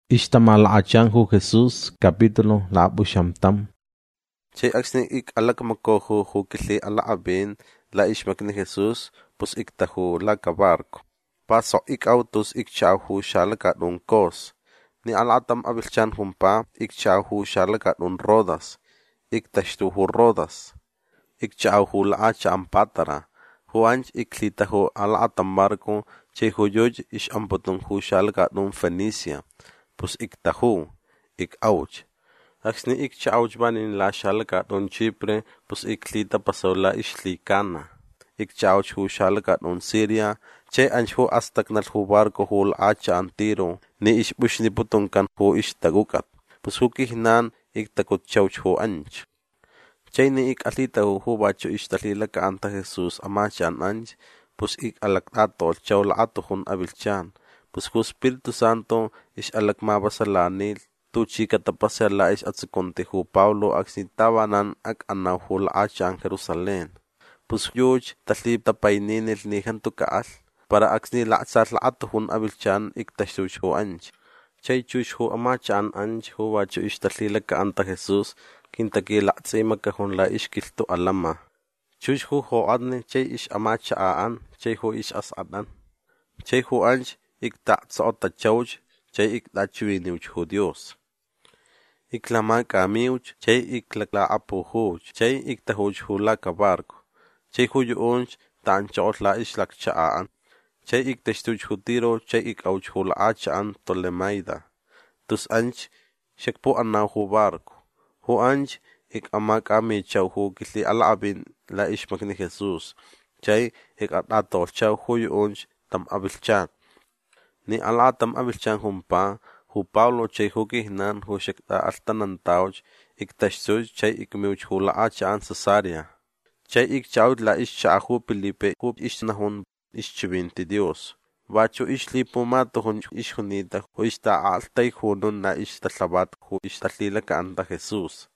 Ishtamal achanhu Jesús, capítulo la bushamtam. Chay aksni ik alakmakohu hukili ala abin la ishmakni Jesús, pues ik tahu la kabarko. Paso ik autos ik chahu shalaka dun kos. Ni alatam abilchan humpa ik chahu shalaka dun rodas. Ik tashtuhu rodas. Ik chahu la acha ampatara. Huanch ik litahu alatam barko, chay huyoj ish amputun hu shalaka dun Fenicia. Pues ik tahu, ik auch. Aksni ik chauch banin la shalka don Chipre, pues ik lita pasola ishlikana. Ik chauch hu shalka don Siria, che ancho astak nal hu barko hul acha antiro, ni ish bush ni putunkan hu ish tagukat. Pues hu kihnan ik takut chauch hu anch. Che ni ik alita hu bacho ish talila ka anta Jesus amachan anch, pues ik alaktato chaula atohun abilchan. Pues hu Espíritu Santo ish alakmabasalanil, tu chica tapasya la ish atsukonte hu Pablo aksitawanan ak anaw hu la achan Jerusalén. Pues yuj talib tapayninil nihan tu kaal, para aksni la atsar la atohun abilchan ik tashush hu anch. Chay chush hu amachan anch hu wacho ish talila ka anta Jesus, kintaki la atsima kahun la ish kiltu alama. Chush hu adne chay ish amacha aan, chay hu ish asadan. Chay hu anch ik ta tsota chauch, chay ik ta chuiniuch hu Dios. Ik lama kamiuch, chay ik la apuhuch, chay ik tahuch hu la kabarko. Chay hu yuunch, tan chot la ish lak chaan. Chay ik teshtuch hu tiro, chay ik auch hu la achaan Tolemaida. Tus anch, shekpo anna hu barko. Hu anch, ik ama kami chaw hu kisli alabin la ish magni Jesus. Chay ik atato chaw hu yuunch, tam abilchan. Ni alatam abilchan humpa, hu Pablo chay hu kihnan hu shekta altanantauch, ik tashtuch chay ik miuch hu la achaan Cesaria. Chay ik chaud la ish chahu Filipe hu ish nahun ish chibinti Dios. Vacho ish lipumato hun ish hunita hu ish ta altay hunun na ish talabat hu ish talila ka anta Jesus.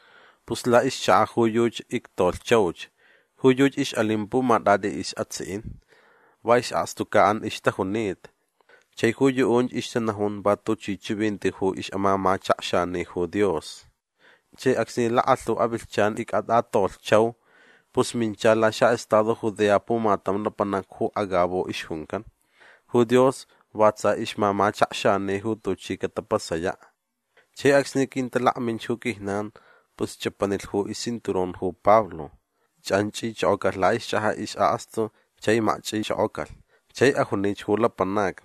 Pus la ish chahu yuch ik tol chauch. Hu yuch ish alimpuma dade ish atsin. Va ish astukaan ish tahunit. Chay hu yuunch ish tanahun bato chichibinti hu ish amama chakshani hu Dios. Chay aksni la atlu abilchan ik atatol chaw, pues mincha la sha estado judea pumatam na panak hu agabo ish hunkan. Hu Dios watsa ish mama chakshani hu tu chika tapasaya. Chay aksni kintala minch hu kihnan, pues chapanil hu isinturon hu Pablo. Chanchi chokal la ish chaha ish aasto, chay machi chokal. Chay ahunich hu la panak.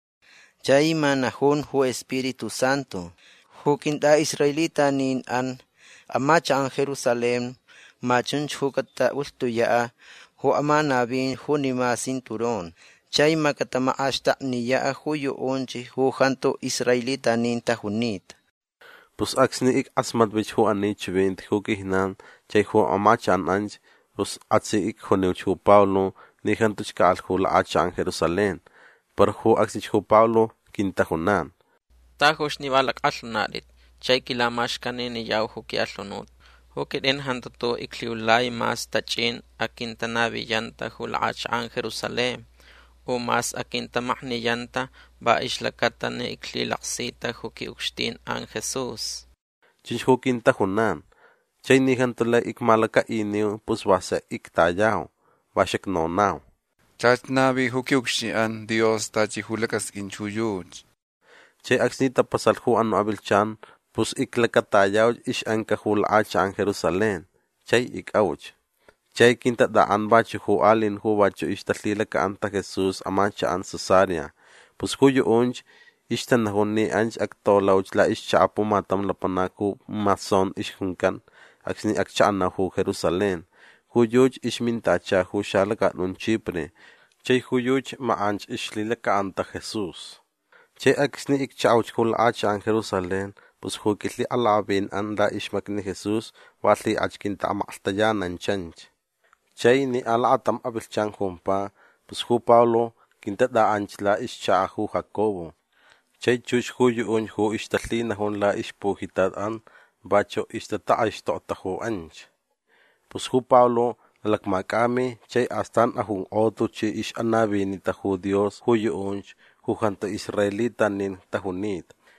Chay manahun hu Espíritu Santo, hu kinta Israelita nin an amacha an Jerusalem, machun hu kata ultuya, hu amanabin hu nima sinturon, chay makatama ashta niya hu yuunchi hu hanto Israelita nin tahunit. Pues aksni ik asmat bich hu anich bint hu kihnan, chay hu amachan anch, pues atsi ik huneuch hu Pablo, ni hantuch kaal hu la achan Jerusalén. Pero hu aksich hu Pablo kintahunan. Tahush ni balak alunarit, chay kilamash kanini yaw huki alunut. Hukidin hantuto ikliulay mas tachin akintanabi yanta hulach an Jerusalem. O mas akintamahni yanta ba islakata ni iklilaksita huki ukstin an Jesus. Chinch hu kintahunan. Chay ni hantula ikmalaka iniu pus wasa iktayaw, wasek nonaw. Chachnabi hukiukshian Dios tachi hulakas inchuyuch. Chay aksnita pasal hu anu abilchan, pus iklakatayaw ish anka hul achan Jerusalén. Chay ikauch. Chay kinta daan bacho hu alin hu bacho ish talila ka anta Jesus amacha an Cesaria. Pus hu yuunch ish tanahun ni anch aktolauch la ish chaapu matam lapanaku mason ish hunkan. Aksni akchaan na hu Jerusalén. Huyuch ish mintacha hu shalaka nun Chipre. Chay huyuch maanch ish lila ka anta Jesus. Chay aksni ik chauch hul achan Jerusalén, pues hu kitli alabin an la ish makni Jesus, watli achkinta amaaltayanan chanch. Chay ni alatam abilchan humpa, pues hu Pablo kinta da anch la ish cha hu Jacobo. Chay chuch hu yuun hu ish tatlina hun la ish puhitad an, bacho ish tata ish to'ta hu anch. Pues hu Pablo nalakmakami, chay astan ahung oto chi ish anabi ni tahu Dios hu yuunch, hu hanto Israelita nin tahunit.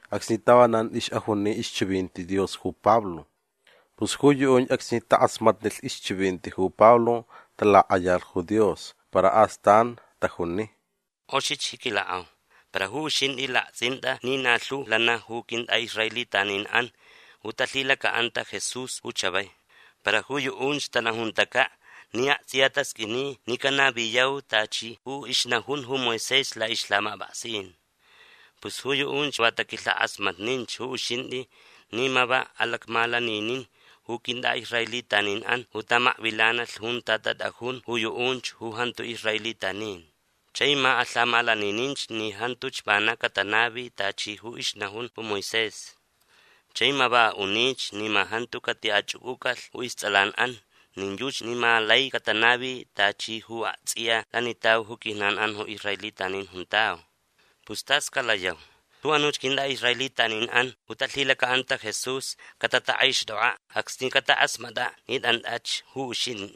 aksnitawanan ish ahuni ish chivinti Dios hu Pablo. Pues huyo aksnita asmatnil ish chivinti hu Pablo tala ayal hu Dios para astan tahuni. Oshi chikilao. Para hu shin ila zinda ni nalu lana hu kind a Israelitanin an utalila ka anta Jesus uchabay. Para huyo unch talahuntaka niya siyatas kini ni kanabiyaw tachi hu ishnahun hu Moises la islama basin. Pues huyo unch watakila asmat ninch hu shindi ni maba alakmala ninin hu kinda Israelitanin an utama vilana hun tatadahun huyo unch hu hantu Israelitanin. Chay ma aslamala nininch ni hantuch bana katanabi tachi hu ishnahun hu Moises. Chay ma ba unich ni ma hantu kati achukukal hu istalan an. Ninjuch ni ma lay katanabi tachi hu atsiya lanitaw hu kinan an hu Israelitanin huntao. Pustas kalayaw. Tu anuch kinda Israelitanin an utalhila ka anta Jesus katataish doa aksni kataas mada nid an ach hu ushin.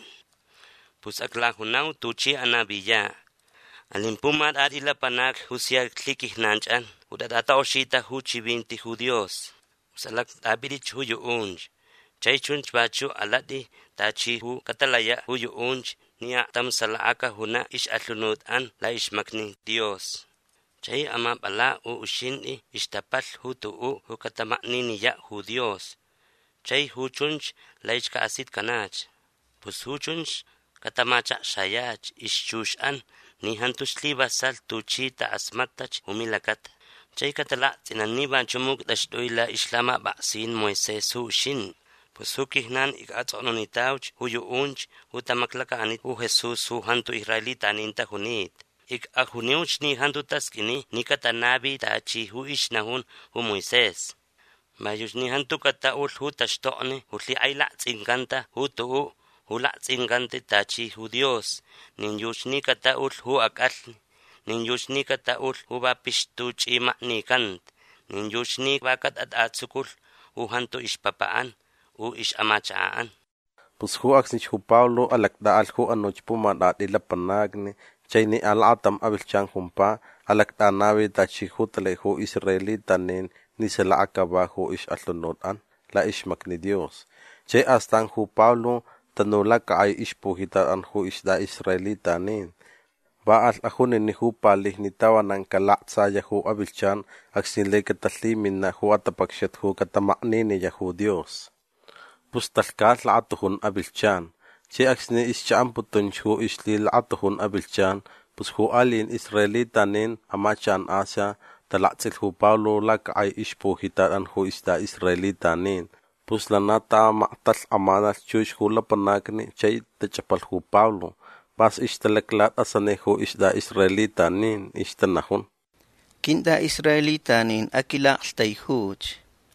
Pus aklahunaw tuchi anabiya. Alimpumad at ilapanak husiag klikihnanchan udadata oshita hu chibinti hu Dios. Usalak tabirich hu yuunj. Chay chunch bachu alati tachi hu katalaya hu yuunj niya tamsalaaka huna ish atlunod an la ishmakni Dios. Chay ama pala u ushindi ishtapal hu tuu hu katamakni niya hu Dios. Chay hu chunch la ishka asit kanach. Pus hu chunch katamacha shayach ishchush an ni hantush libasal tuchi ta asmatach humilakat. Chay katala tinaniba chumuk dashdoila islama basin Moises hu shin. Pues hu kihnan ikatzononitauch hu yuunch hu tamaklaka anit hu Jesus hu hantu Israelitanin tahunit. Ik ahuniuch ni hantu taskini ni katanabi tachi hu ishnahun hu Moises. Mayuch ni hantu kataul hu tashtone hu li ayla tsinkanta hu tuu hu la tsinkante tachi hu Dios. Ninyuch ni kataul hu akal. Ninyuch ni kataul hu bapishtuch ima ni kant. Ninyuch ni bakat at atsukul hu hantu ishpapaan. U ish amachaan. Pues hu aksnich hu Pablo alakdaal hu anoch pumadati lapanagni chay ni alatam abilchan humpa alakdanawi tachi hu tale hu Israelitanin ni sala akaba hu ish atlunodan la ishmakni Dios. Chay astan hu Pablo tanula ka ay ishpuhitaan hu isda Israelitanin. Baal ahunin ni hu palih ni tawanan kalatsaya hu abilchan aksinle katalimin na hu atapakshat hu katamakni ya hu Dios. Pustalkal laatuhun abilchan. Che aksni ischaan putunch hu isli laatuhun abilchan. Pus hu alin Israelitanin amachan Asia talaksil hu Pablo laka ay ishpuhitaan hu isda Israelitanin. Pus lanata maktal amanal chush hu lapanagni chay tachapal hu Pablo. Pas ishtalaklat asane hu isda Israelitanin ishtanahun. Kinda Israelitanin akilaqtay huj.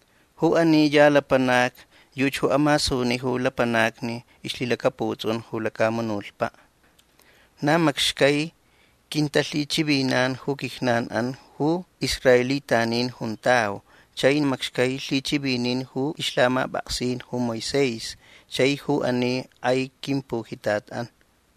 Hu ani yalapanak yuch hu amasuni hu lapanakni islilakaputsun hu lakamunulpa. Namakshkay kintali chibinan hu kihnan an hu Israelitanin huntao. Chayn makshkay lichibinin hu islama baksin hu Moises. Chay hu ani ay kimpuhitat an.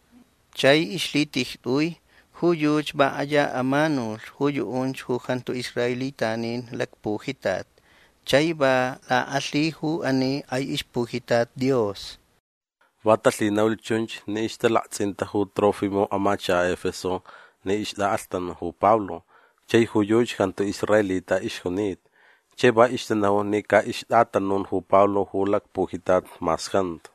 Chay islitihtuy hu yuch baaya amanul hu yuunch hu kanto Israelitanin lakpuhitat. Chay ba la aslihu ani ay ispuhitat Dios. Watalinaw chunch ni ishtalaksinta hu Trófimo amacha Efeso ni ishdaaltan hu Pablo. Chay hu yuch kanto Israelita ishunit. Chay ba ishtanaw ni ka ishdatanun hu Pablo hu lakpuhitat maskant.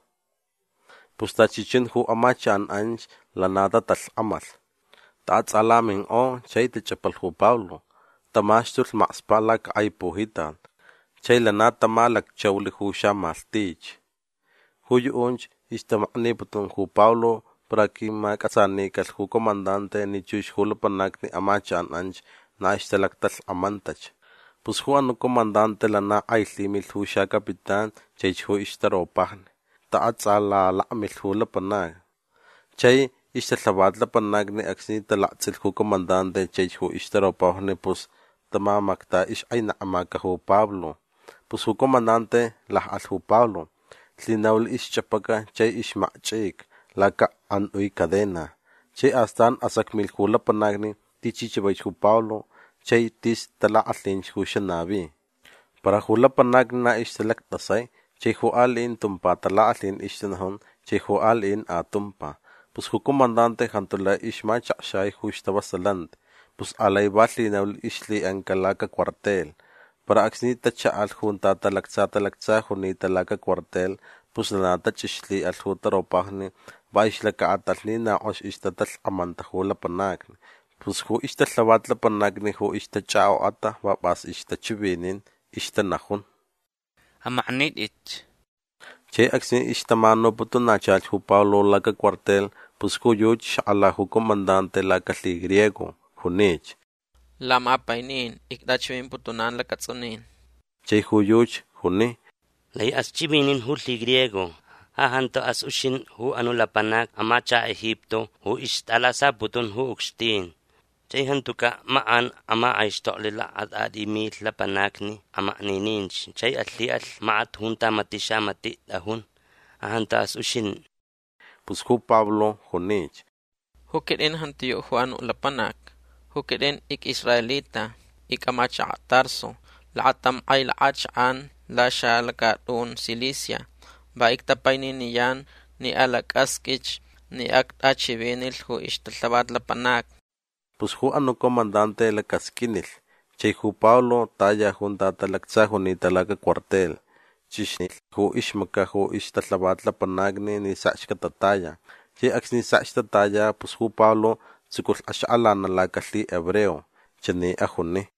Pustachichin hu amacha an anj lanada tal amal. Taats alaming o chay tichapal hu Pablo. Tamashtul maspalak ay puhitan. Chay lanata malak chawli hu siya maltich. Huyo unch istamakni putun hu Pablo para ki makasani kal hu komandante ni chush hulapanak ni amachan anch na istalaktal amantach. Pus hu anu komandante lana ay limil hu siya kapitan chay hu istaropahn. Taat sala laamil hulapanak. Chay istalabad lapanak ni aksini talaksil hu komandante chay hu istaropahn ni pus tamamakta is ay naamaka hu Pablo. Pues hu comandante lahal hu Pablo. Tlinawli ischapaka chay ishmachik laka anuy cadena. Chay astan asakmil hu lapanagni tichichibay hu Pablo. chay tis talaqalin huxanabi. Para hulapanag na ishtalaktasay, chay hualin tumpa talaqalin ishtanahon, chay hualin atumpa. Pues comandante hantula ishma chakshay huxtabasalant, pues alay balinawl ishli ang kalaka cuartel. Para aksni tachaal junta talaksa juni talaka cuartel, pues nanatach ishli al jutaropagni, ba ishlaka atalni na osh ishtatal amantahula panagni. Pues hu ishtatlawatla panagni hu ishtachao ata, ba bas ishtachibinin, ishtanahun. Amaknit it. Che aksni ishtamano puto nachal hu Pablo laka cuartel, pues hu yuch ala hu comandante laka li griego, hunich. Lama painin, ikdachwin putunan lakatsunin. Che hu yuch, huni. Lay as chibinin hu li griego. Ahanto as ushin hu anulapanak amacha Egipto hu ishtalasa putun hu ukstin. Chay hantuka maan ama aistolila at adimit lapanakni ama nininch. Chay atlial maat hunta matisha mati dahun. Ahanta as ushin. Pues hu Pablo, hunich. Hukidin hantiyo hu anulapanak. Hukidin ik Israelita, ik amacha Tarso, laatam ay laachaan la siya lakadun Cilicia, ba iktapainin niyan ni alakaskich ni aktachivinil hu ishtalabad lapanak. Pues hu comandante lakaskinil, chay hu Pablo taya junta talaksa juni talaka cuartel, chishnil hu ishmaka hu ishtalabad lapanagni ni sachkatataya, chay aksni sachtataya pues hu Pablo Tsikul ash'ala na lakali hebreo, chani ahuni.